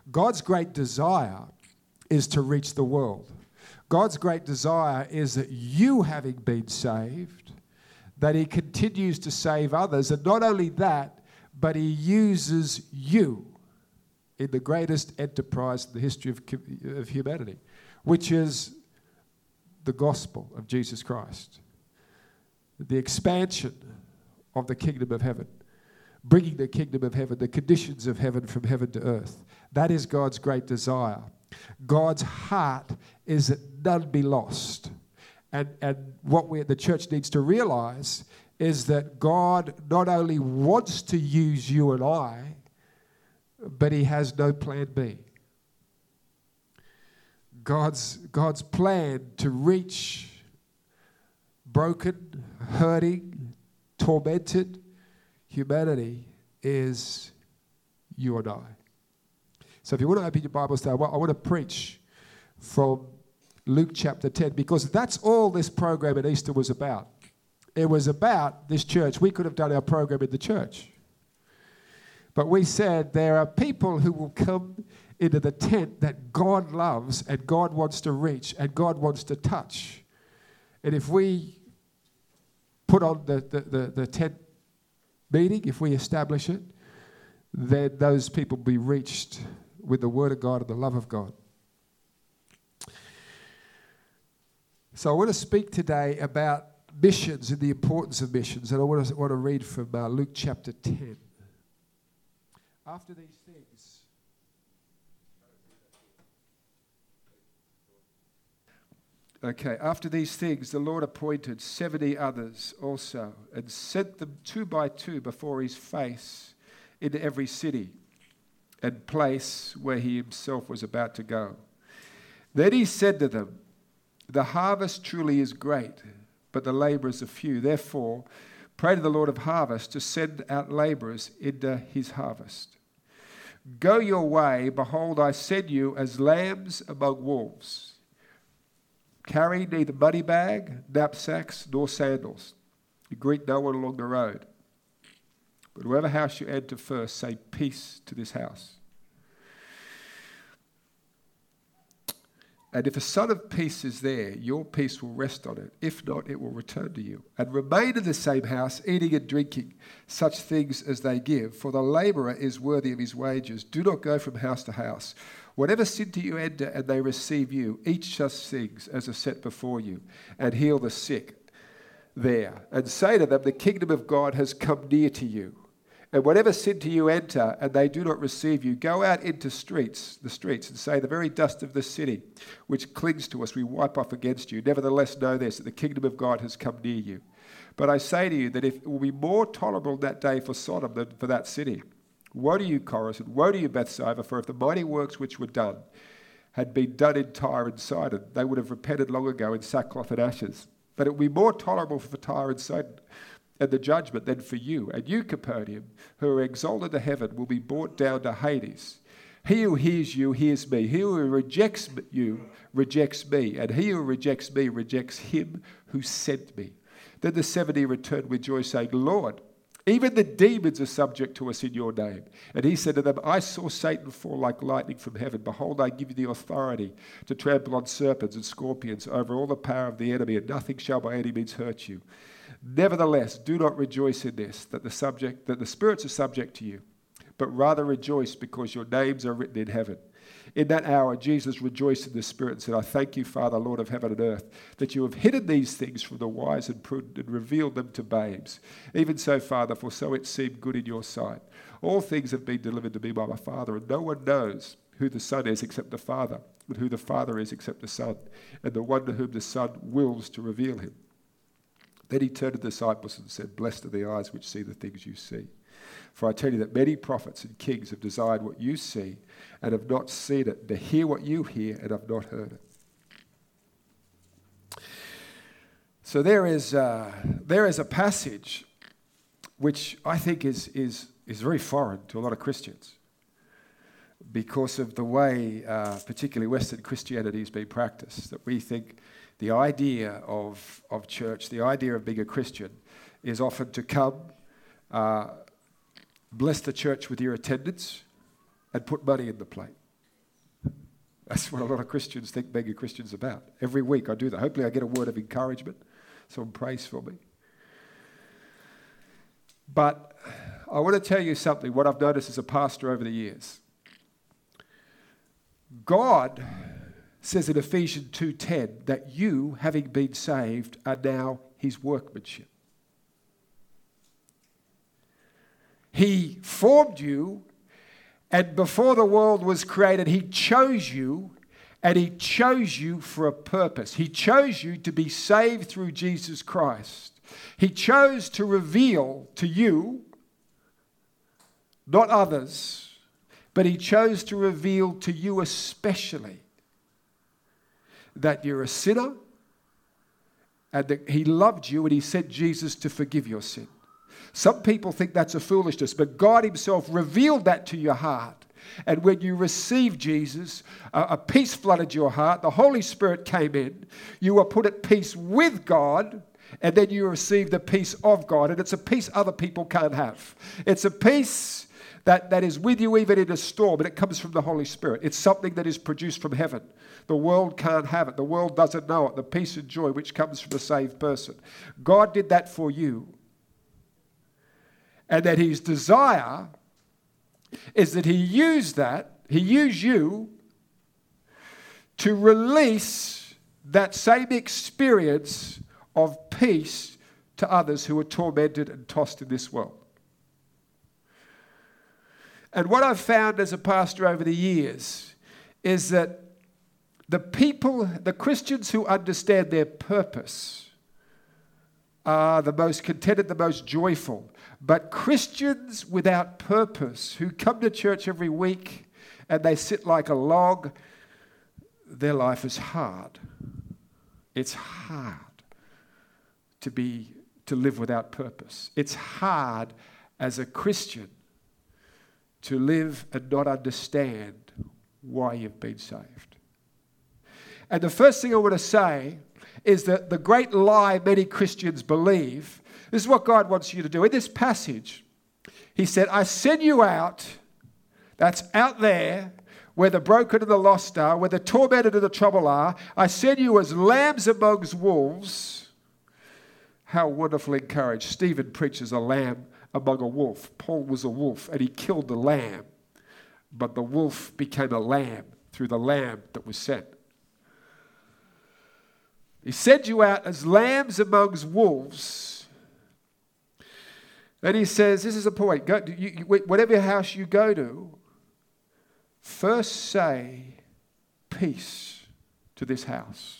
God's great desire is to reach the world. God's great desire is that you, having been saved, that he continues to save others. And not only that, but he uses you in the greatest enterprise in the history of humanity, which is the gospel of Jesus Christ. The expansion of the kingdom of heaven, bringing the kingdom of heaven, the conditions of heaven from heaven to earth. That is God's great desire. God's heart is that none be lost. And what the church needs to realize is that God not only wants to use you and I, but he has no plan B. God's plan to reach broken, hurting, tormented humanity is you and I. So if you want to open your Bibles today, I want to preach from Luke chapter 10, because that's all this program at Easter was about. It was about this church. We could have done our program in the church. But we said there are people who will come into the tent that God loves and God wants to reach and God wants to touch. And if we put on the tent meeting, if we establish it, then those people will be reached with the word of God and the love of God. So I want to speak today about missions and the importance of missions. And I want to read from Luke chapter 10. After these things, the Lord appointed 70 others also, and sent them 2 by 2 before his face into every city and place where he himself was about to go. Then he said to them, "The harvest truly is great, but the laborers are few. Therefore, pray to the Lord of harvest to send out laborers into his harvest. Go your way, behold, I send you as lambs among wolves. Carry neither money bag, knapsacks, nor sandals. You greet no one along the road. But whoever house you enter first, say peace to this house. And if a son of peace is there, your peace will rest on it. If not, it will return to you. And remain in the same house, eating and drinking such things as they give, for the labourer is worthy of his wages. Do not go from house to house. Whatever city you enter and they receive you, eat such things as are set before you, and heal the sick there. And say to them, the kingdom of God has come near to you. And whatever city you enter and they do not receive you, go out into the streets, and say, the very dust of the city, which clings to us, we wipe off against you. Nevertheless, know this, that the kingdom of God has come near you. But I say to you that it will be more tolerable that day for Sodom than for that city. Woe to you, Chorazin, woe to you, Bethsaida, for if the mighty works which were done had been done in Tyre and Sidon, they would have repented long ago in sackcloth and ashes. But it will be more tolerable for Tyre and Sidon and the judgment than for you. And you, Capernaum, who are exalted to heaven, will be brought down to Hades. He who hears you hears me. He who rejects you rejects me. And he who rejects me rejects him who sent me. Then the 70 returned with joy, saying, Lord, even the demons are subject to us in your name. And he said to them, I saw Satan fall like lightning from heaven. Behold, I give you the authority to trample on serpents and scorpions over all the power of the enemy, and nothing shall by any means hurt you. Nevertheless, do not rejoice in this, that the spirits are subject to you, but rather rejoice because your names are written in heaven. In that hour, Jesus rejoiced in the Spirit and said, I thank you, Father, Lord of heaven and earth, that you have hidden these things from the wise and prudent and revealed them to babes. Even so, Father, for so it seemed good in your sight. All things have been delivered to me by my Father, and no one knows who the Son is except the Father, and who the Father is except the Son, and the one to whom the Son wills to reveal him. Then he turned to the disciples and said, Blessed are the eyes which see the things you see. For I tell you that many prophets and kings have desired what you see and have not seen it, to hear what you hear and have not heard it. So there is a passage which I think is very foreign to a lot of Christians because of the way particularly Western Christianity has been practiced, that we think the idea of church, the idea of being a Christian is often to come, bless the church with your attendance, and put money in the plate. That's what a lot of Christians think being a Christian's about. Every week I do that. Hopefully I get a word of encouragement. Someone prays for me. But I want to tell you something, what I've noticed as a pastor over the years. God says in Ephesians 2:10 that you, having been saved, are now his workmanship. He formed you, and before the world was created, he chose you, and he chose you for a purpose. He chose you to be saved through Jesus Christ. He chose to reveal to you, not others, but he chose to reveal to you especially that you're a sinner and that he loved you and he sent Jesus to forgive your sin. Some people think that's a foolishness, but God himself revealed that to your heart. And when you received Jesus, a peace flooded your heart. The Holy Spirit came in. You were put at peace with God, and then you received the peace of God. And it's a peace other people can't have. It's a peace that is with you even in a storm, and it comes from the Holy Spirit. It's something that is produced from heaven. The world can't have it. The world doesn't know it. The peace and joy which comes from a saved person. God did that for you. And that his desire is that he used you to release that same experience of peace to others who are tormented and tossed in this world. And what I've found as a pastor over the years is that the Christians who understand their purpose are the most contented, the most joyful. But Christians without purpose who come to church every week and they sit like a log, their life is hard. It's hard to live without purpose. It's hard as a Christian to live and not understand why you've been saved. And the first thing I want to say is that the great lie many Christians believe, this is what God wants you to do. In this passage, he said, I send you out, that's out there, where the broken and the lost are, where the tormented and the troubled are. I send you as lambs amongst wolves. How wonderfully encouraged. Stephen preaches a lamb among a wolf. Paul was a wolf and he killed the lamb. But the wolf became a lamb through the lamb that was sent. He sent you out as lambs amongst wolves. And he says, this is the point. Go, whatever house you go to, first say peace to this house.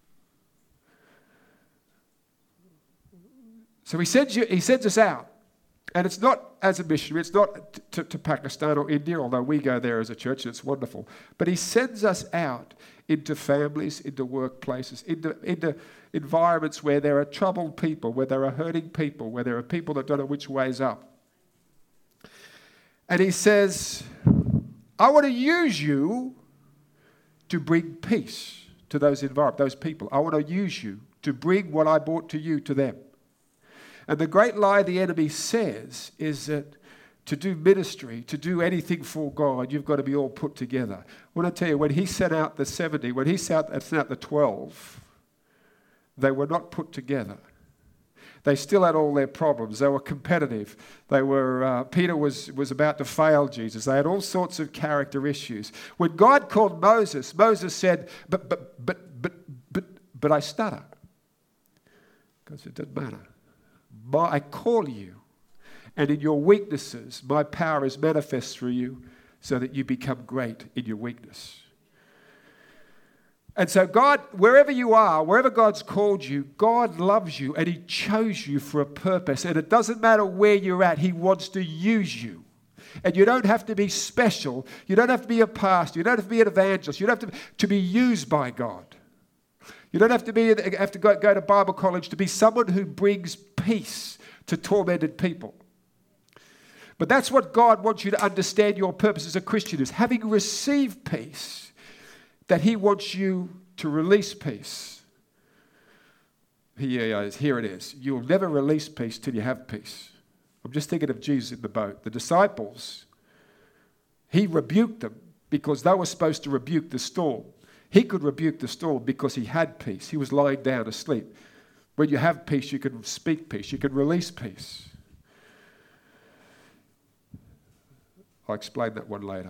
So he sends us out. And it's not as a missionary, it's not to Pakistan or India, although we go there as a church and it's wonderful. But he sends us out into families, into workplaces, into environments where there are troubled people, where there are hurting people, where there are people that don't know which way's up. And he says, I want to use you to bring peace to those environments, those people. I want to use you to bring what I brought to you to them. And the great lie the enemy says is that to do ministry, to do anything for God, you've got to be all put together. I want to tell you, when he sent out the 70, when he sent out the 12, they were not put together. They still had all their problems. They were competitive. They were Peter was about to fail Jesus. They had all sorts of character issues. When God called Moses, Moses said, but I stutter. God said, it doesn't matter. I call you, and in your weaknesses, my power is manifest through you so that you become great in your weakness. And so God, wherever you are, wherever God's called you, God loves you and he chose you for a purpose. And it doesn't matter where you're at, he wants to use you. And you don't have to be special. You don't have to be a pastor. You don't have to be an evangelist. You don't have to be used by God. You don't have to go to Bible college to be someone who brings peace to tormented people. But that's what God wants you to understand your purpose as a Christian is. Having received peace, that he wants you to release peace. Here it is. You'll never release peace till you have peace. I'm just thinking of Jesus in the boat. The disciples, he rebuked them because they were supposed to rebuke the storm. He could rebuke the storm because he had peace. He was lying down asleep. When you have peace, you can speak peace. You can release peace. I'll explain that one later.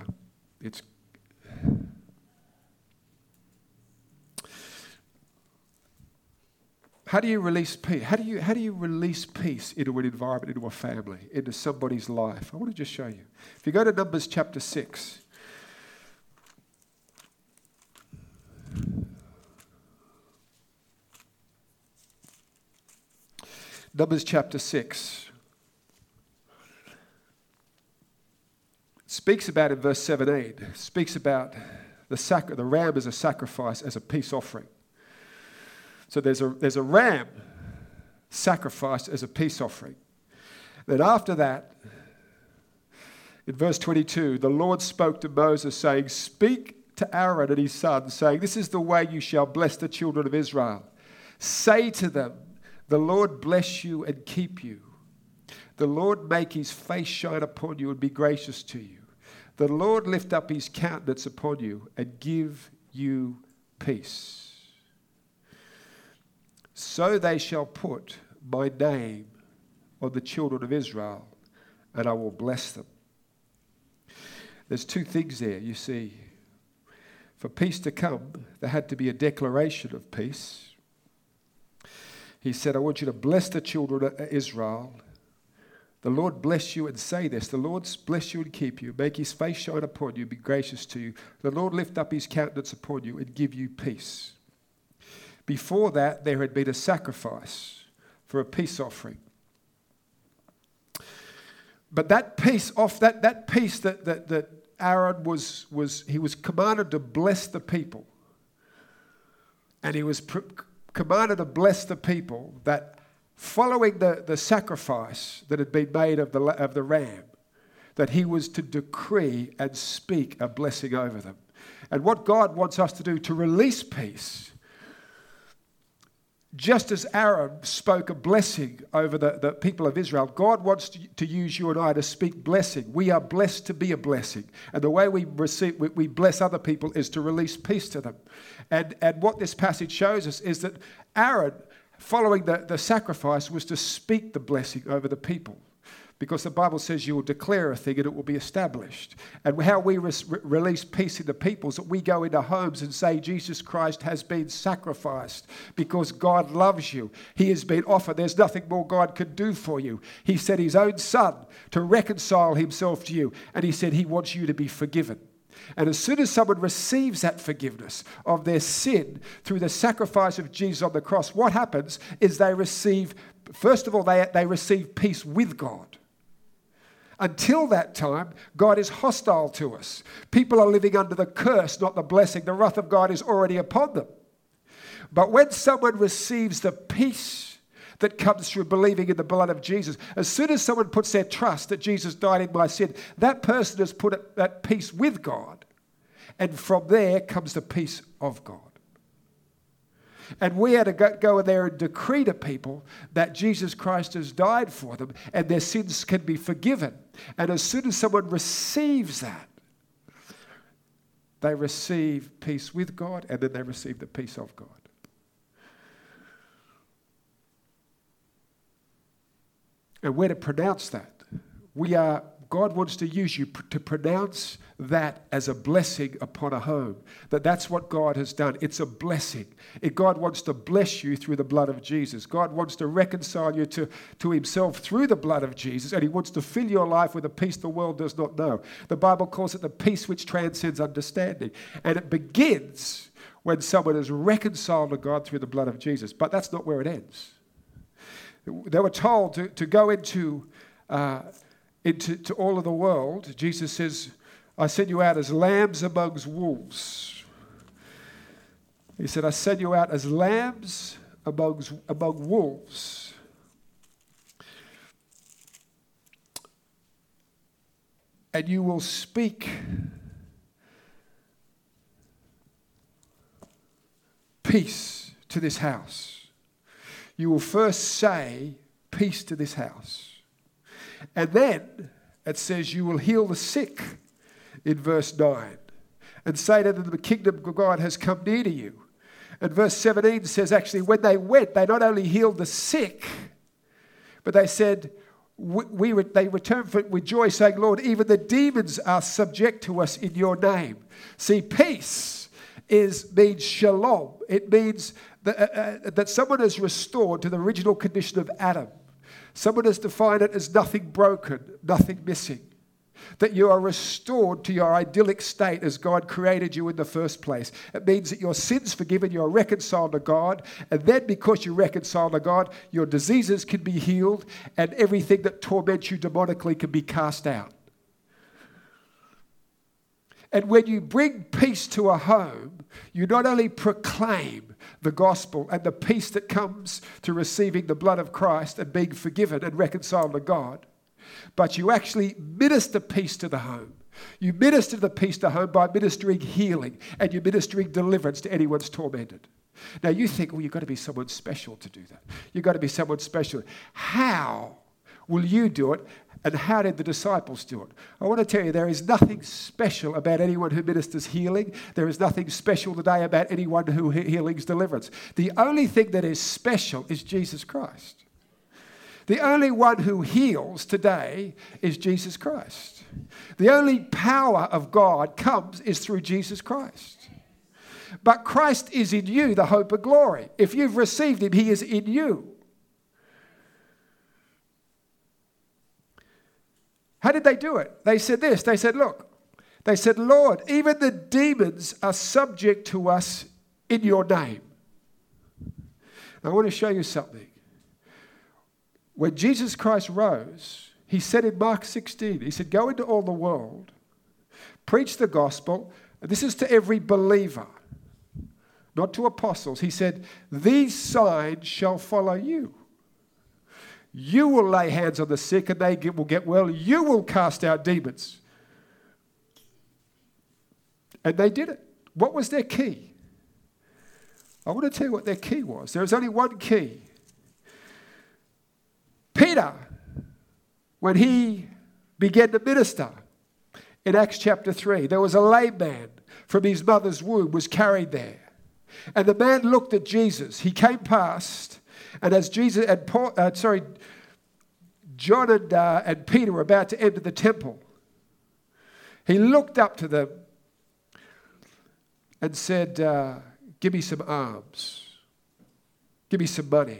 How do you release peace? How do you release peace into an environment, into a family, into somebody's life? I want to just show you. If you go to Numbers chapter 6. Numbers chapter 6. Speaks about in verse 17, speaks about the ram as a sacrifice, as a peace offering. So there's a ram sacrificed as a peace offering. Then after that, in verse 22, the Lord spoke to Moses, saying, "Speak to Aaron and his sons, saying, this is the way you shall bless the children of Israel. Say to them, the Lord bless you and keep you. The Lord make his face shine upon you and be gracious to you. The Lord lift up his countenance upon you and give you peace. So they shall put my name on the children of Israel, and I will bless them." There's two things there, you see. For peace to come, there had to be a declaration of peace. He said, I want you to bless the children of Israel. The Lord bless you, and say this, the Lord bless you and keep you, make his face shine upon you, be gracious to you. The Lord lift up his countenance upon you and give you peace. Before that, there had been a sacrifice for a peace offering. But that peace that Aaron he was commanded to bless the people. And he was commanded to bless the people that following the sacrifice that had been made of the ram, that he was to decree and speak a blessing over them. And what God wants us to do, to release peace, just as Aaron spoke a blessing over the people of Israel, God wants to use you and I to speak blessing. We are blessed to be a blessing. And the way we bless other people is to release peace to them. And what this passage shows us is that Aaron, following the sacrifice, was to speak the blessing over the people. Because the Bible says you will declare a thing and it will be established. And how we release peace in the people is that we go into homes and say, Jesus Christ has been sacrificed because God loves you. He has been offered. There's nothing more God could do for you. He sent his own son to reconcile himself to you. And he said he wants you to be forgiven. And as soon as someone receives that forgiveness of their sin through the sacrifice of Jesus on the cross, what happens is they receive, first of all, they receive peace with God. Until that time, God is hostile to us. People are living under the curse, not the blessing. The wrath of God is already upon them. But when someone receives the peace that comes through believing in the blood of Jesus, as soon as someone puts their trust that Jesus died in my sin, that person has put that peace with God. And from there comes the peace of God. And we had to go in there and decree to people that Jesus Christ has died for them and their sins can be forgiven. And as soon as someone receives that, they receive peace with God and then they receive the peace of God. And we're to pronounce that. God wants to use you to pronounce that as a blessing upon a home. That's what God has done. It's a blessing. God wants to bless you through the blood of Jesus. God wants to reconcile you to himself through the blood of Jesus, and he wants to fill your life with a peace the world does not know. The Bible calls it the peace which transcends understanding. And it begins when someone is reconciled to God through the blood of Jesus. But that's not where it ends. They were told to go into all of the world. Jesus says, I send you out as lambs amongst wolves. He said, I send you out as lambs among wolves. And you will speak peace to this house. You will first say peace to this house. And then it says you will heal the sick in verse 9. and say to them, the kingdom of God has come near to you. And verse 17 says, actually, when they went, they not only healed the sick, but they said, they returned with joy, saying, Lord, even the demons are subject to us in your name. See, peace means shalom. It means that someone is restored to the original condition of Adam. Someone has defined it as nothing broken, nothing missing. That you are restored to your idyllic state as God created you in the first place. It means that your sin's forgiven, you're reconciled to God, and then because you're reconciled to God, your diseases can be healed, and everything that torments you demonically can be cast out. And when you bring peace to a home, you not only proclaim the gospel and the peace that comes to receiving the blood of Christ and being forgiven and reconciled to God, but you actually minister peace to the home. You minister the peace to the home by ministering healing, and you're ministering deliverance to anyone who's tormented. Now you think, well, you've got to be someone special to do that. You've got to be someone special. How will you do it? And how did the disciples do it? I want to tell you, there is nothing special about anyone who ministers healing. There is nothing special today about anyone who healings deliverance. The only thing that is special is Jesus Christ. The only one who heals today is Jesus Christ. The only power of God comes is through Jesus Christ. But Christ is in you, the hope of glory. If you've received him, he is in you. How did they do it? They said this. They said, look, they said, Lord, even the demons are subject to us in your name. I want to show you something. When Jesus Christ rose, he said in Mark 16, he said, go into all the world, preach the gospel. And this is to every believer, not to apostles. He said, these signs shall follow you. You will lay hands on the sick and they will get well. You will cast out demons. And they did it. What was their key? I want to tell you what their key was. There was only one key. Peter, when he began to minister in Acts chapter 3, there was a lame man from his mother's womb was carried there. And the man looked at Jesus. He came past, and as Jesus and John and Peter were about to enter the temple, he looked up to them and said, give me some alms. Give me some money.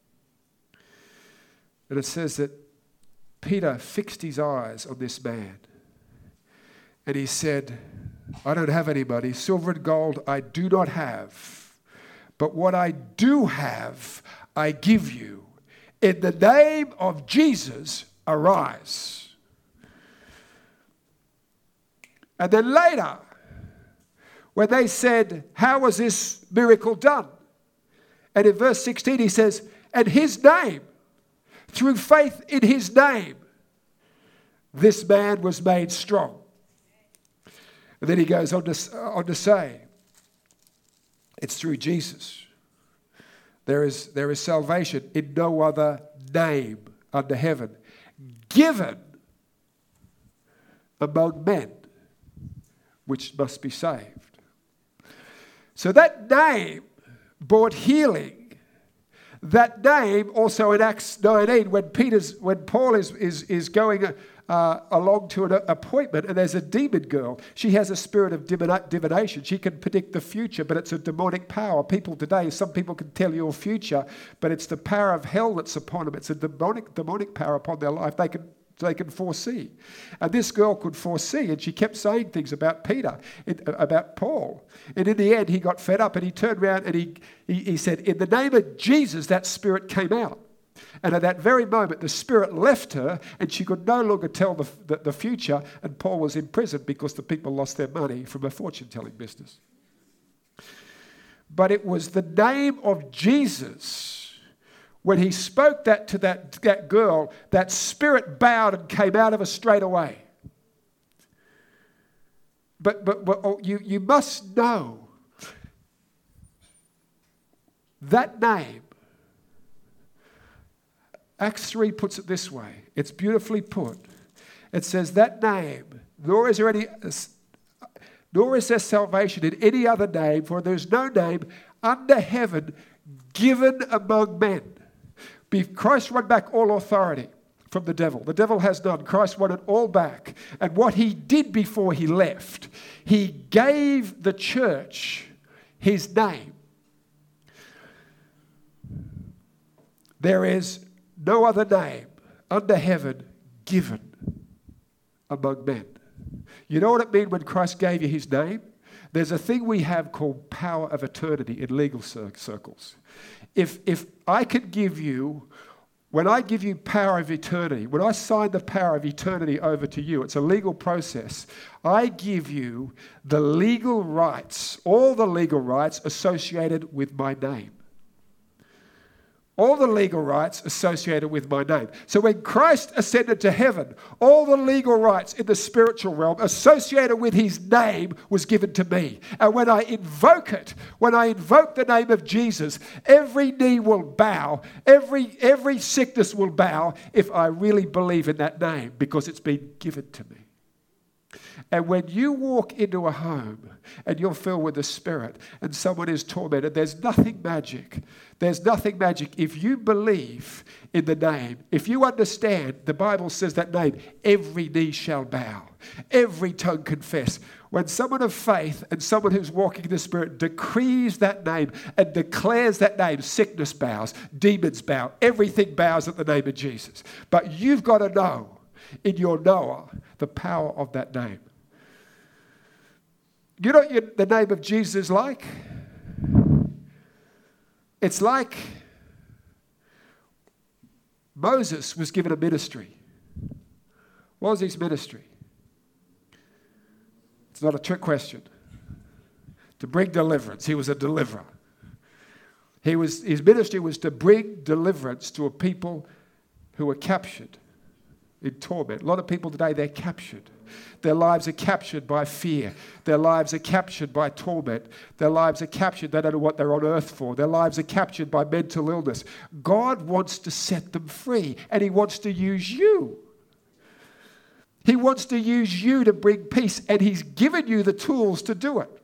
And it says that Peter fixed his eyes on this man. And he said, I don't have any money. Silver and gold I do not have. But what I do have, I give you. In the name of Jesus, arise. And then later, when they said, how was this miracle done? And in verse 16 he says, and his name, through faith in his name, this man was made strong. And then he goes on to say, it's through Jesus. There is salvation in no other name under heaven given among men which must be saved. So that name brought healing. That name also in Acts 19, when Paul is going along to an appointment and there's a demon girl. She has a spirit of divination. She can predict the future, but it's a demonic power. People today, some people can tell your future, but it's the power of hell that's upon them. It's a demonic power upon their life. They can foresee. And this girl could foresee, and she kept saying things about about Paul. And in the end, he got fed up, and he turned around and he said, in the name of Jesus, that spirit came out. And at that very moment, the spirit left her, and she could no longer tell the future, and Paul was in prison because the people lost their money from a fortune-telling business. But it was the name of Jesus. When he spoke that to that girl, that spirit bowed and came out of her straight away. But you must know that name. Acts 3 puts it this way. It's beautifully put. It says that name, nor is there nor is there salvation in any other name, for there is no name under heaven given among men. Christ won back all authority from the devil. The devil has none. Christ won it all back. And what he did before he left, he gave the church his name. There is no other name under heaven given among men. You know what it means when Christ gave you his name? There's a thing we have called power of eternity in legal circles. If I could give you, when I give you power of eternity, when I sign the power of eternity over to you, it's a legal process. I give you the legal rights, all the legal rights associated with my name. All the legal rights associated with my name. So when Christ ascended to heaven, all the legal rights in the spiritual realm associated with his name was given to me. And when I invoke it, when I invoke the name of Jesus, every knee will bow, every sickness will bow if I really believe in that name, because it's been given to me. And when you walk into a home and you're filled with the Spirit and someone is tormented, there's nothing magic. There's nothing magic. If you believe in the name, if you understand, the Bible says that name, every knee shall bow, every tongue confess. When someone of faith and someone who's walking in the Spirit decrees that name and declares that name, sickness bows, demons bow, everything bows at the name of Jesus. But you've got to know in your knower the power of that name. You know what the name of Jesus is like? It's like Moses was given a ministry. What was his ministry? It's not a trick question. To bring deliverance. He was a deliverer. His ministry was to bring deliverance to a people who were captured in torment. A lot of people today, they're captured. Their lives are captured by fear. Their lives are captured by torment. Their lives are captured. They don't know what they're on earth for. Their lives are captured by mental illness. God wants to set them free, and he wants to use you. He wants to use you to bring peace, and he's given you the tools to do it.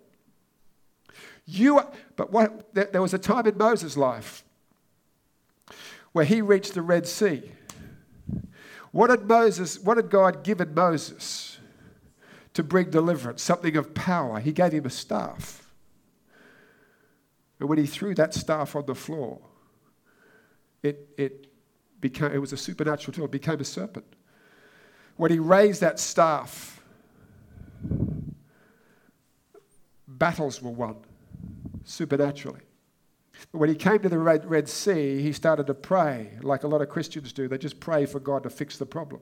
There was a time in Moses' life where he reached the Red Sea. What had God given Moses to bring deliverance? Something of power. He gave him a staff. And when he threw that staff on the floor, it was a supernatural tool. It became a serpent. When he raised that staff, battles were won supernaturally. But when he came to the Red Sea, he started to pray, like a lot of Christians do. They just pray for God to fix the problem.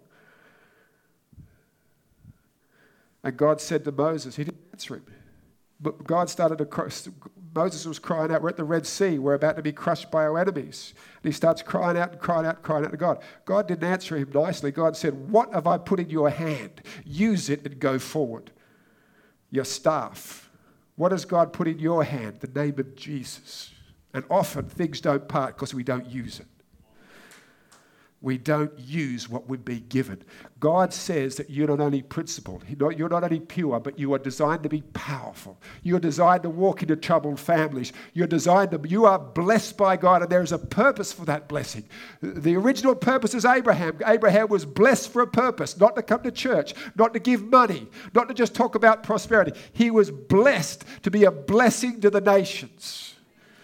And God said to Moses, he didn't answer him. But God started to Moses was crying out, we're at the Red Sea, we're about to be crushed by our enemies. And he starts crying out and crying out and crying out to God. God didn't answer him nicely. God said, what have I put in your hand? Use it and go forward. Your staff. What has God put in your hand? The name of Jesus. And often things don't part because we don't use it. We don't use what we've been given. God says that you're not only principled, you're not only pure, but you are designed to be powerful. You're designed to walk into troubled families. You are blessed by God, and there is a purpose for that blessing. The original purpose is Abraham. Abraham was blessed for a purpose, not to come to church, not to give money, not to just talk about prosperity. He was blessed to be a blessing to the nations.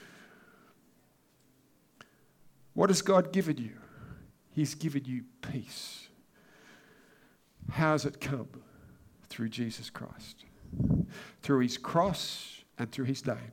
What has God given you? He's given you peace. How has it come? Through Jesus Christ. Through his cross and through his name.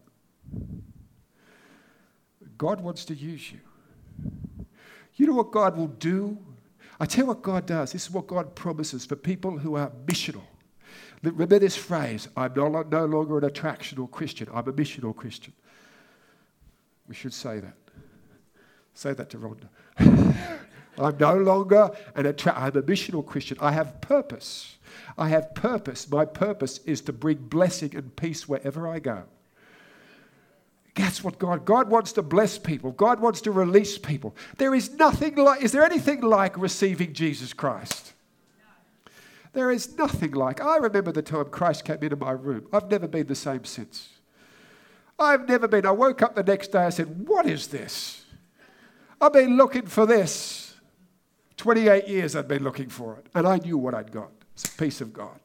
God wants to use you. You know what God will do? I tell you what God does. This is what God promises for people who are missional. Remember this phrase, I'm no longer an attractional Christian. I'm a missional Christian. We should say that. Say that to Rhonda. I'm no longer I'm a missional Christian. I have purpose. I have purpose. My purpose is to bring blessing and peace wherever I go. That's what God wants to bless people. God wants to release people. Is there anything like receiving Jesus Christ? There is nothing like. I remember the time Christ came into my room. I've never been the same since. I woke up the next day, I said, what is this? I've been looking for this. 28 years I'd been looking for it. And I knew what I'd got. It's the peace of God.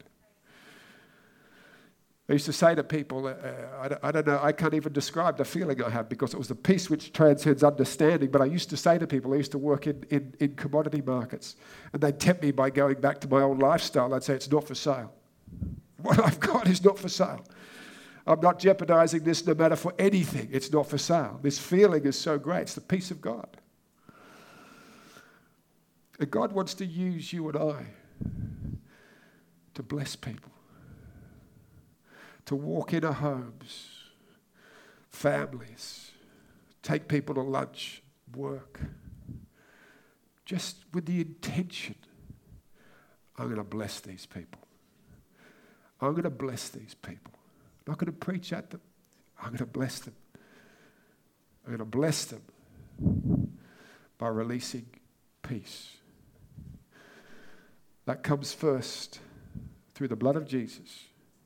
I used to say to people, I don't know, I can't even describe the feeling I have because it was the peace which transcends understanding. But I used to say to people, I used to work in commodity markets, and they'd tempt me by going back to my old lifestyle. I'd say, it's not for sale. What I've got is not for sale. I'm not jeopardizing this no matter for anything. It's not for sale. This feeling is so great. It's the peace of God. And God wants to use you and I to bless people, to walk into homes, families, take people to lunch, work, just with the intention, I'm going to bless these people. I'm going to bless these people. I'm not going to preach at them. I'm going to bless them. I'm going to bless them by releasing peace. That comes first through the blood of Jesus.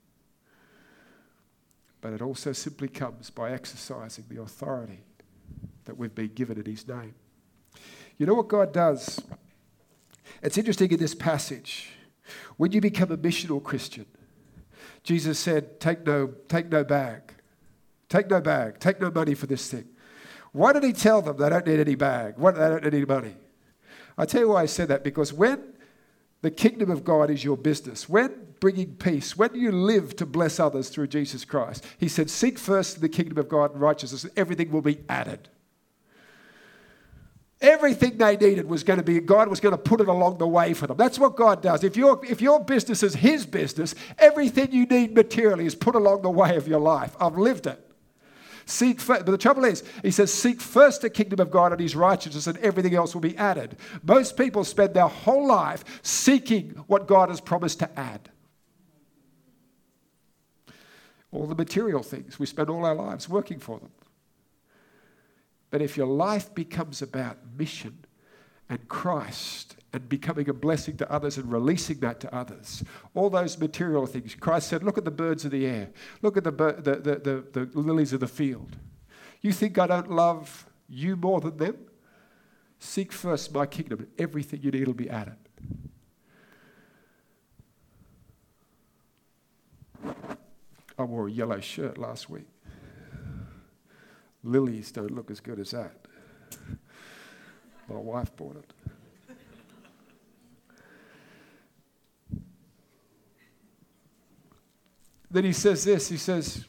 But it also simply comes by exercising the authority that we've been given in his name. You know what God does? It's interesting in this passage. When you become a missional Christian, Jesus said, take no bag. Take no bag. Take no money for this thing. Why did he tell them they don't need any bag? Why they don't need any money? I tell you why I said that. Because when the kingdom of God is your business, when bringing peace, when you live to bless others through Jesus Christ, he said, seek first the kingdom of God and righteousness, and everything will be added. Everything they needed was going to be, God was going to put it along the way for them. That's what God does. If your business is his business, everything you need materially is put along the way of your life. I've lived it. Seek first, but the trouble is, he says, seek first the kingdom of God and his righteousness, and everything else will be added. Most people spend their whole life seeking what God has promised to add. All the material things, we spend all our lives working for them. But if your life becomes about mission and Christ and becoming a blessing to others and releasing that to others, all those material things, Christ said, look at the birds of the air. Look at the lilies of the field. You think I don't love you more than them? Seek first my kingdom and everything you need will be added. I wore a yellow shirt last week. Lilies don't look as good as that. My wife bought it. Then he says this, he says,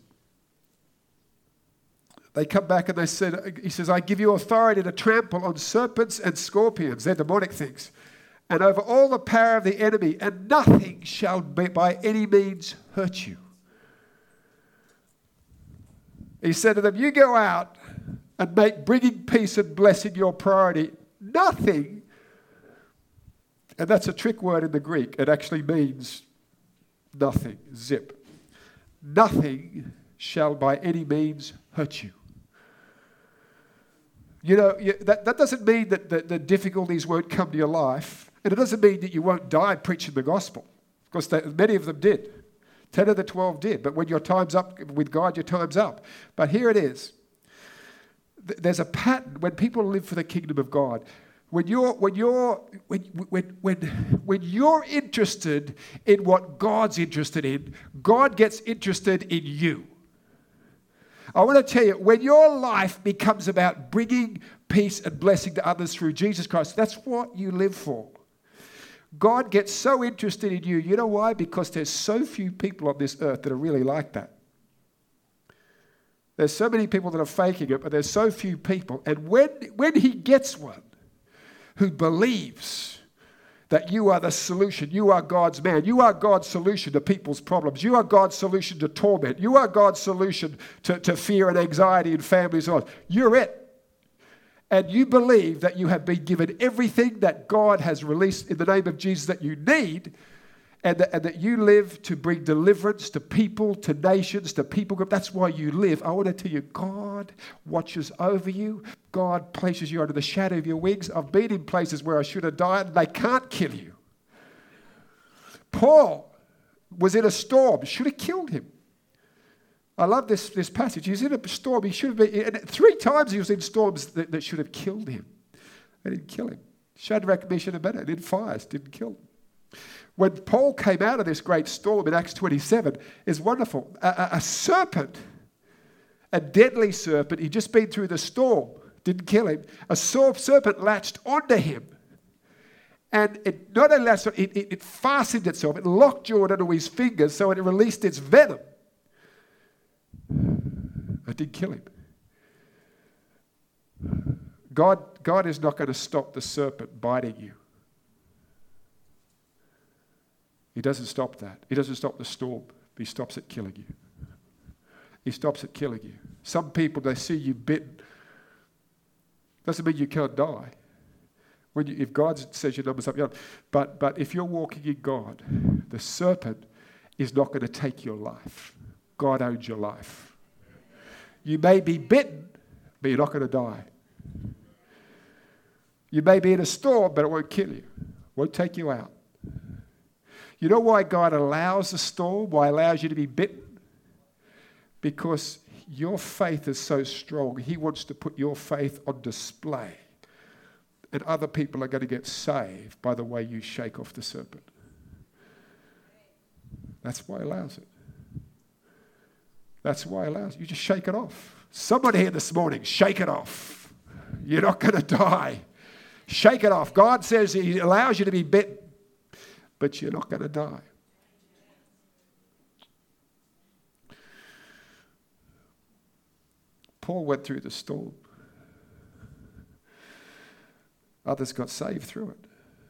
they come back and they said, he says, I give you authority to trample on serpents and scorpions, they're demonic things, and over all the power of the enemy, and nothing shall by any means hurt you. He said to them, you go out and make bringing peace and blessing your priority. Nothing, and that's a trick word in the Greek. It actually means nothing, zip. Nothing shall by any means hurt you. You know, that doesn't mean that the difficulties won't come to your life. And it doesn't mean that you won't die preaching the gospel. Because many of them did. 10 of the 12 did. But when your time's up with God, your time's up. But here it is. There's a pattern when people live for the kingdom of God. When you're interested in what God's interested in, God gets interested in you. I want to tell you, when your life becomes about bringing peace and blessing to others through Jesus Christ, that's what you live for. God gets so interested in you. You know why? Because there's so few people on this earth that are really like that. There's so many people that are faking it, but there's so few people. And when he gets one who believes that you are the solution, you are God's man, you are God's solution to people's problems, you are God's solution to torment, you are God's solution to fear and anxiety in families, you're it. And you believe that you have been given everything that God has released in the name of Jesus that you need, and that you live to bring deliverance to people, to nations, to people groups. That's why you live. I want to tell you, God watches over you. God places you under the shadow of your wings. I've been in places where I should have died, and they can't kill you. Paul was in a storm, should have killed him. I love this passage. He's in a storm. He should have been, and 3 times he was in storms that should have killed him. They didn't kill him. Shadrach, Meshach, and Abednego in fires, didn't kill him. When Paul came out of this great storm in Acts 27, it's wonderful. A serpent, a deadly serpent, he'd just been through the storm, didn't kill him. A serpent latched onto him. And it not only latched on, it fastened itself, it locked jaw onto his fingers so it released its venom. It didn't kill him. God is not going to stop the serpent biting you. He doesn't stop that. He doesn't stop the storm. He stops it killing you. He stops it killing you. Some people, they see you bitten. Doesn't mean you can't die. If God says your number's up, you're up. But if you're walking in God, the serpent is not going to take your life. God owns your life. You may be bitten, but you're not going to die. You may be in a storm, but it won't kill you. It won't take you out. You know why God allows the storm? Why He allows you to be bitten? Because your faith is so strong. He wants to put your faith on display. And other people are going to get saved by the way you shake off the serpent. That's why He allows it. That's why He allows it. You just shake it off. Somebody here this morning, shake it off. You're not going to die. Shake it off. God says He allows you to be bitten, but you're not going to die. Paul went through the storm. Others got saved through it.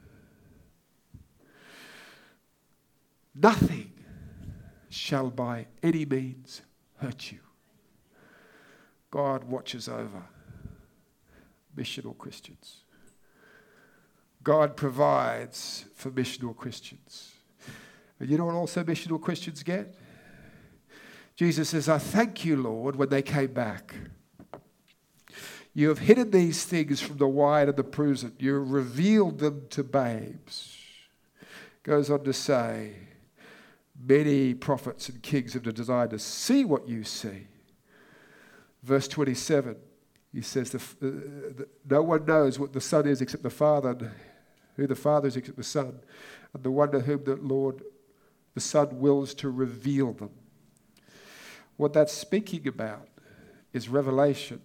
Nothing shall by any means hurt you. God watches over missional Christians. God provides for missional Christians. And you know what also missional Christians get? Jesus says, I thank you, Lord, when they came back. You have hidden these things from the wise and the prudent. You have revealed them to babes. Goes on to say, many prophets and kings have desired to see what you see. Verse 27, he says, no one knows what the Son is except the Father, and who the Father is except the Son, and the one to whom the Son wills to reveal them. What that's speaking about is revelation.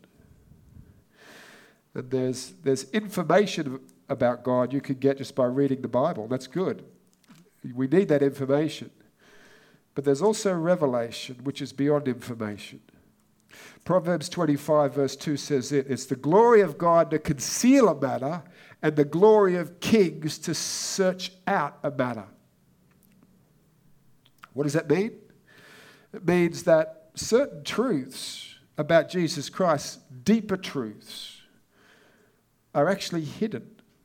And there's information about God you can get just by reading the Bible. That's good. We need that information. But there's also revelation, which is beyond information. Proverbs 25 verse 2 says it's the glory of God to conceal a matter and the glory of kings to search out a matter. What does that mean? It means that certain truths about Jesus Christ, deeper truths, are actually hidden.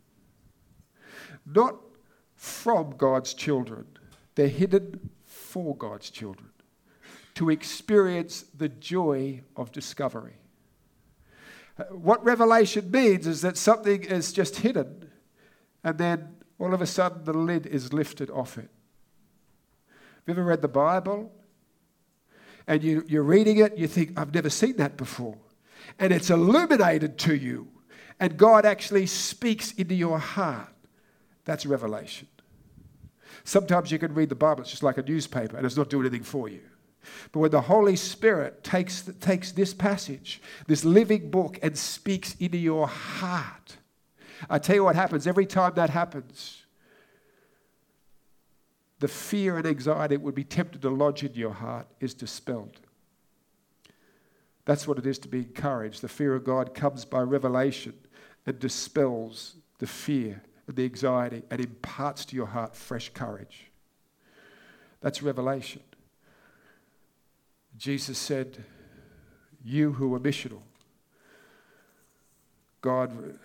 Not from God's children. They're hidden for God's children. To experience the joy of discovery. What revelation means is that something is just hidden and then all of a sudden the lid is lifted off it. Have you ever read the Bible? And you're reading it, you think, I've never seen that before. And it's illuminated to you. And God actually speaks into your heart. That's revelation. Sometimes you can read the Bible, it's just like a newspaper, and it's not doing anything for you. But when the Holy Spirit takes this passage, this living book, and speaks into your heart, I tell you what happens. Every time that happens, the fear and anxiety that would be tempted to lodge in your heart is dispelled. That's what it is to be encouraged. The fear of God comes by revelation and dispels the fear and the anxiety and imparts to your heart fresh courage. That's revelation. Jesus said, you who are missional, God,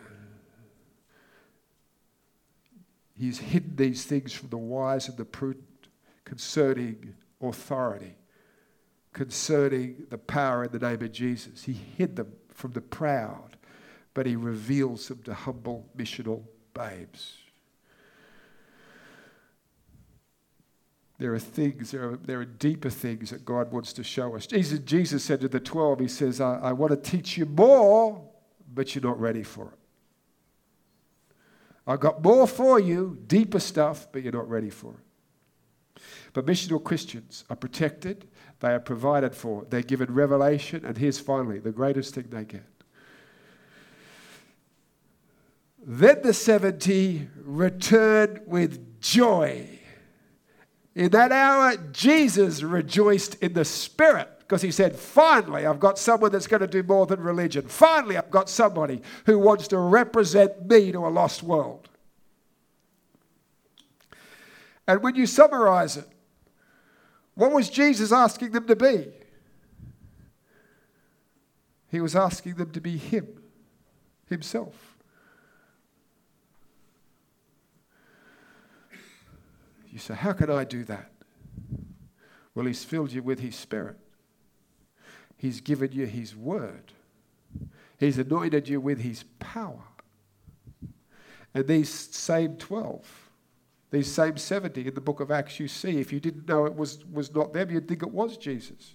He's hidden these things from the wise and the prudent concerning authority, concerning the power in the name of Jesus. He hid them from the proud, but He reveals them to humble missional babes. There are things, there are deeper things that God wants to show us. Jesus said to the 12, he says, I want to teach you more, but you're not ready for it. I've got more for you, deeper stuff, but you're not ready for it. But missional Christians are protected, they are provided for, they're given revelation, and here's finally the greatest thing they get. Then the 70 returned with joy. In that hour, Jesus rejoiced in the Spirit because he said, finally, I've got someone that's going to do more than religion. Finally, I've got somebody who wants to represent me to a lost world. And when you summarize it, what was Jesus asking them to be? He was asking them to be himself. You say, how can I do that? Well, he's filled you with his Spirit. He's given you his word. He's anointed you with his power. And these same 12, these same 70 in the book of Acts you see, if you didn't know it was not them, you'd think it was Jesus.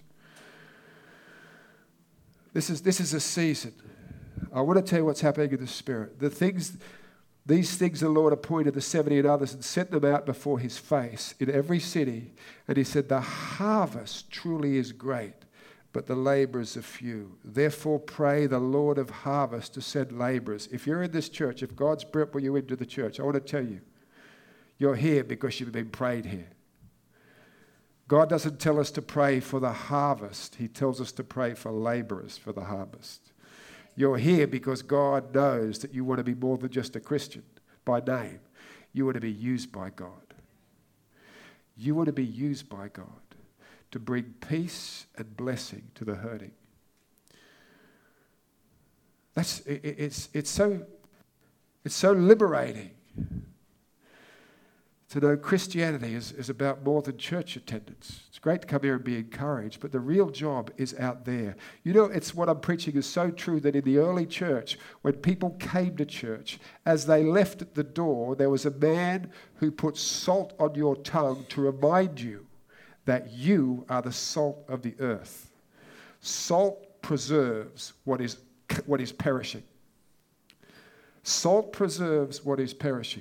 This is a season. I want to tell you what's happening in the Spirit. These things the Lord appointed the 70 and others and sent them out before his face in every city. And he said, the harvest truly is great, but the laborers are few. Therefore pray the Lord of harvest to send laborers. If you're in this church, if God's brought you into the church, I want to tell you, you're here because you've been prayed here. God doesn't tell us to pray for the harvest. He tells us to pray for laborers for the harvest. You're here because God knows that you want to be more than just a Christian by name. You want to be used by God. You want to be used by God to bring peace and blessing to the hurting. It's so liberating to know Christianity is about more than church attendance. It's great to come here and be encouraged, but the real job is out there. You know, it's what I'm preaching is so true that in the early church, when people came to church, as they left at the door, there was a man who put salt on your tongue to remind you that you are the salt of the earth. Salt preserves what is perishing. Salt preserves what is perishing.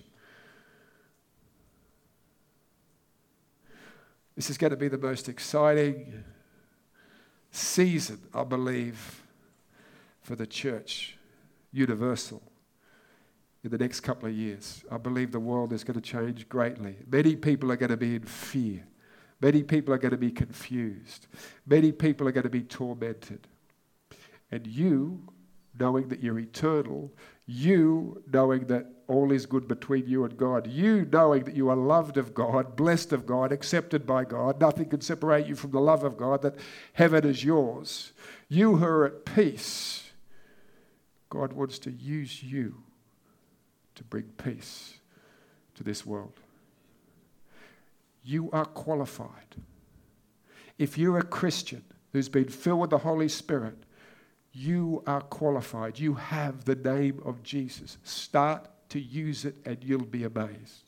This is going to be the most exciting season, I believe, for the church, universal, in the next couple of years. I believe the world is going to change greatly. Many people are going to be in fear. Many people are going to be confused. Many people are going to be tormented. And you, knowing that you're eternal, you knowing that all is good between you and God, you knowing that you are loved of God, blessed of God, accepted by God, nothing can separate you from the love of God, that heaven is yours. You who are at peace, God wants to use you to bring peace to this world. You are qualified. If you're a Christian who's been filled with the Holy Spirit, you are qualified. You have the name of Jesus. Start to use it and you'll be amazed.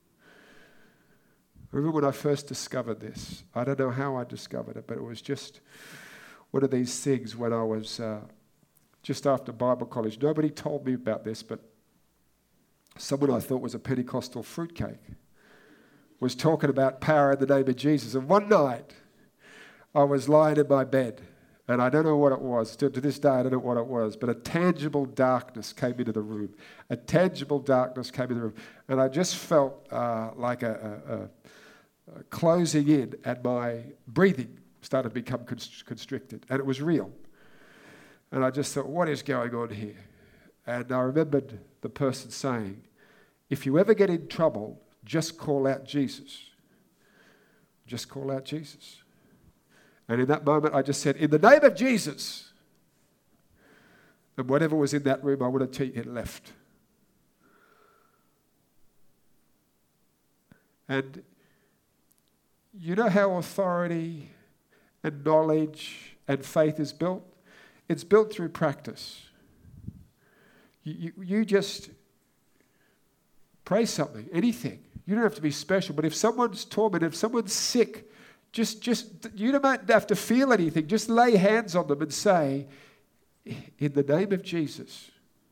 I remember when I first discovered this. I don't know how I discovered it, but it was just one of these things when I was just after Bible college. Nobody told me about this, but someone I thought was a Pentecostal fruitcake was talking about power in the name of Jesus. And one night, I was lying in my bed, and I don't know what it was. To this day, I don't know what it was. But a tangible darkness came into the room. A tangible darkness came into the room. And I just felt like a closing in, and my breathing started to become constricted. And it was real. And I just thought, what is going on here? And I remembered the person saying, if you ever get in trouble, just call out Jesus. Just call out Jesus. And in that moment, I just said, in the name of Jesus. And whatever was in that room, I want to tell you, it left. And you know how authority and knowledge and faith is built? It's built through practice. You just pray something, anything. You don't have to be special, but if someone's tormented, if someone's sick, just you don't have to feel anything. Just lay hands on them and say, in the name of Jesus,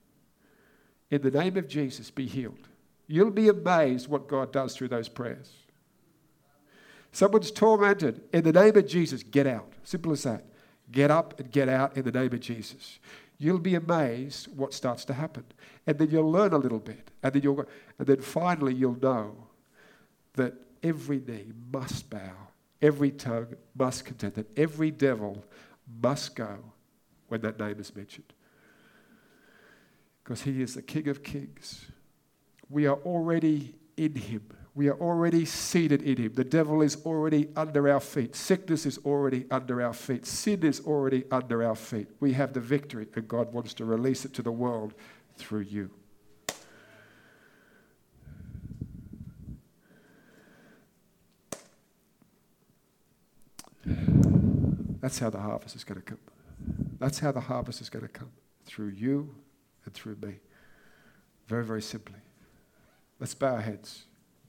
be healed. You'll be amazed what God does through those prayers. Someone's tormented, in the name of Jesus, get out. Simple as that. Get up and get out in the name of Jesus. You'll be amazed what starts to happen. And then you'll learn a little bit. And then finally you'll know that every knee must bow. Every tongue must contend. That every devil must go when that name is mentioned. Because he is the King of Kings. We are already in him. We are already seated in him. The devil is already under our feet. Sickness is already under our feet. Sin is already under our feet. We have the victory, and God wants to release it to the world through you. That's how the harvest is going to come. That's how the harvest is going to come. Through you and through me. Very, very simply. Let's bow our heads.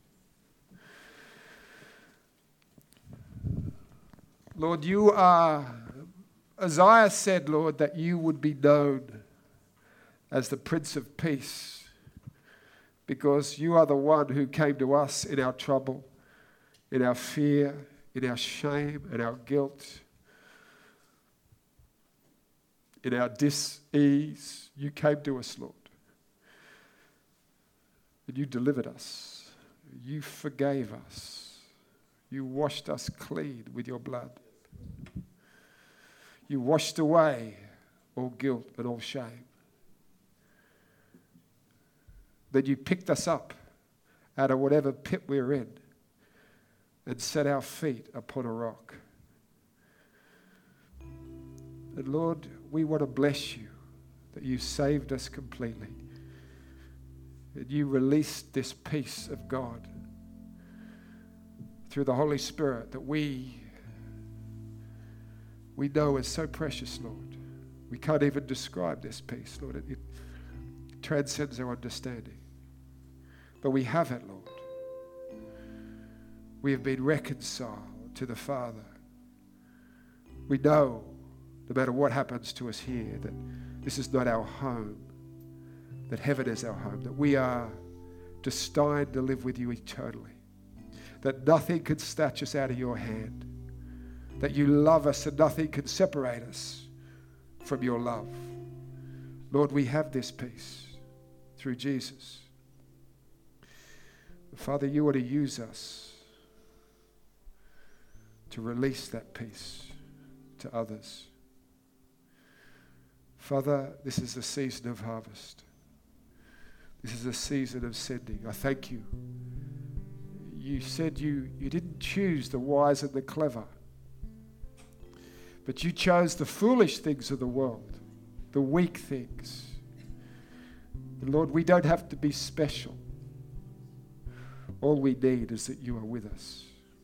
Lord, you are, Isaiah said, Lord, that you would be known as the Prince of Peace because you are the one who came to us in our trouble, in our fear, in our shame, in our guilt, in our dis-ease. You came to us, Lord. And you delivered us. You forgave us. You washed us clean with your blood. You washed away all guilt and all shame. Then you picked us up out of whatever pit we were in and set our feet upon a rock. And Lord, we want to bless you that you saved us completely. That you released this peace of God through the Holy Spirit that we know is so precious, Lord. We can't even describe this peace, Lord. It transcends our understanding. But we have it, Lord. We have been reconciled to the Father. We know, no matter what happens to us here, that this is not our home, that heaven is our home, that we are destined to live with you eternally, that nothing can snatch us out of your hand, that you love us and nothing can separate us from your love. Lord, we have this peace through Jesus. Father, you want to use us to release that peace to others. Father, this is a season of harvest. This is a season of sending. I thank you. You said you didn't choose the wise and the clever, but you chose the foolish things of the world, the weak things. And Lord, we don't have to be special. All we need is that you are with us.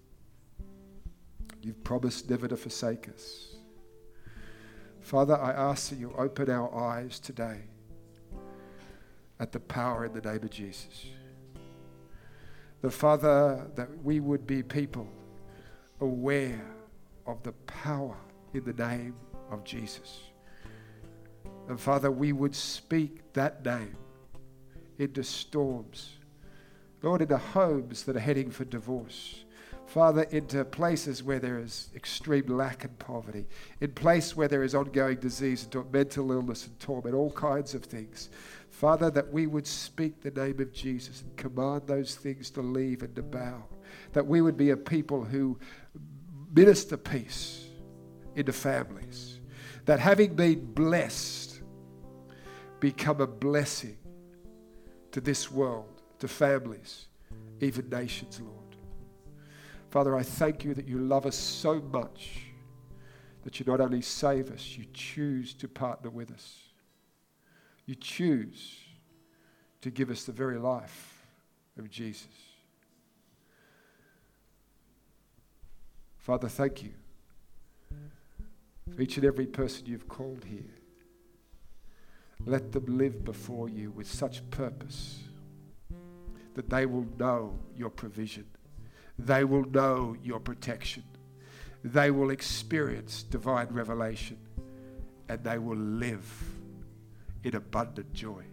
You've promised never to forsake us. Father, I ask that you open our eyes today at the power in the name of Jesus. The Father, that we would be people aware of the power in the name of Jesus. And Father, we would speak that name into storms. Lord, into homes that are heading for divorce. Father, into places where there is extreme lack and poverty. In places where there is ongoing disease and mental illness and torment, all kinds of things. Father, that we would speak the name of Jesus and command those things to leave and to bow. That we would be a people who minister peace into families. That having been blessed, become a blessing to this world, to families, even nations, Lord. Father, I thank you that you love us so much that you not only save us, you choose to partner with us. You choose to give us the very life of Jesus. Father, thank you for each and every person you've called here. Let them live before you with such purpose that they will know your provision. They will know your protection. They will experience divine revelation, and they will live in abundant joy.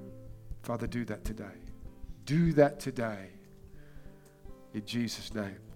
Father, do that today. Do that today. In Jesus' name.